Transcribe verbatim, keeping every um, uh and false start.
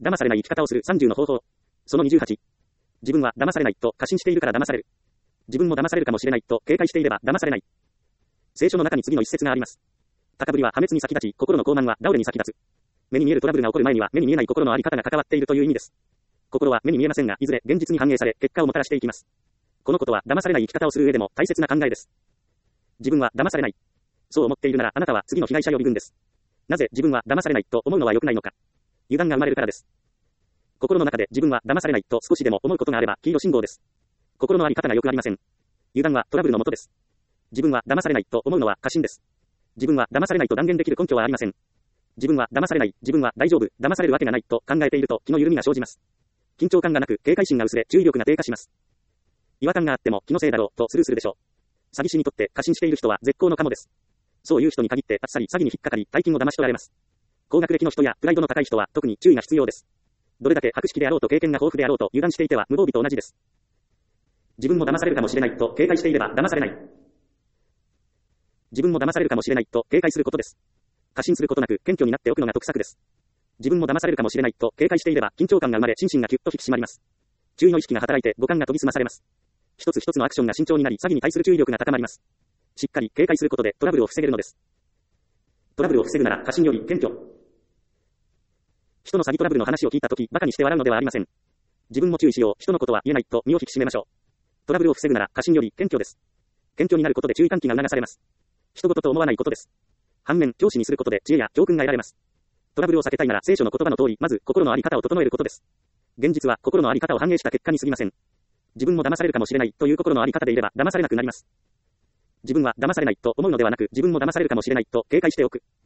騙されない生き方をするさんじゅうの方法。そのにじゅうはち。自分は騙されないと過信しているから騙される。自分も騙されるかもしれないと警戒していれば騙されない。聖書の中に次の一節があります。高ぶりは破滅に先立ち、心の傲慢は倒れに先立つ。目に見えるトラブルが起こる前には目に見えない心のあり方が関わっているという意味です。心は目に見えませんが、いずれ現実に反映され、結果をもたらしていきます。このことは騙されない生き方をする上でも大切な考えです。自分は騙されない。そう思っているならあなたは次の被害者予備軍です。なぜ自分は騙されないと思うのは良くないのか。油断が生まれるからです。心の中で自分は騙されないと少しでも思うことがあれば黄色信号です。心のあり方が良くありません。油断はトラブルのもとです。自分は騙されないと思うのは過信です。自分は騙されないと断言できる根拠はありません。自分は騙されない、自分は大丈夫、騙されるわけがないと考えていると気の緩みが生じます。緊張感がなく警戒心が薄れ注意力が低下します。違和感があっても気のせいだろうとスルーするでしょう。詐欺師にとって過信している人は絶好のカモです。そういう人に限ってあっさり詐欺に引っかかり大金を騙し取られます。高学歴の人やプライドの高い人は特に注意が必要です。どれだけ博識であろうと経験が豊富であろうと油断していては無防備と同じです。自分も騙されるかもしれないと警戒していれば騙されない。自分も騙されるかもしれないと警戒することです。過信することなく謙虚になっておくのが得策です。自分も騙されるかもしれないと警戒していれば緊張感が生まれ心身がキュッと引き締まります。注意の意識が働いて五感が研ぎ澄まされます。一つ一つのアクションが慎重になり詐欺に対する注意力が高まります。しっかり警戒することでトラブルを防げるのです。トラブルを防ぐなら過信より謙虚。人の詐欺トラブルの話を聞いたとき、馬鹿にして笑うのではありません。自分も注意しよう、人のことは言えないと身を引き締めましょう。トラブルを防ぐなら過信より謙虚です。謙虚になることで注意喚起が促されます。人事と思わないことです。反面、教師にすることで知恵や教訓が得られます。トラブルを避けたいなら聖書の言葉の通り、まず心のあり方を整えることです。現実は心のあり方を反映した結果に過ぎません。自分も騙されるかもしれないという心のあり方でいれば騙されなくなります。自分は騙されないと思うのではなく、自分も騙されるかもしれないと警戒しておく。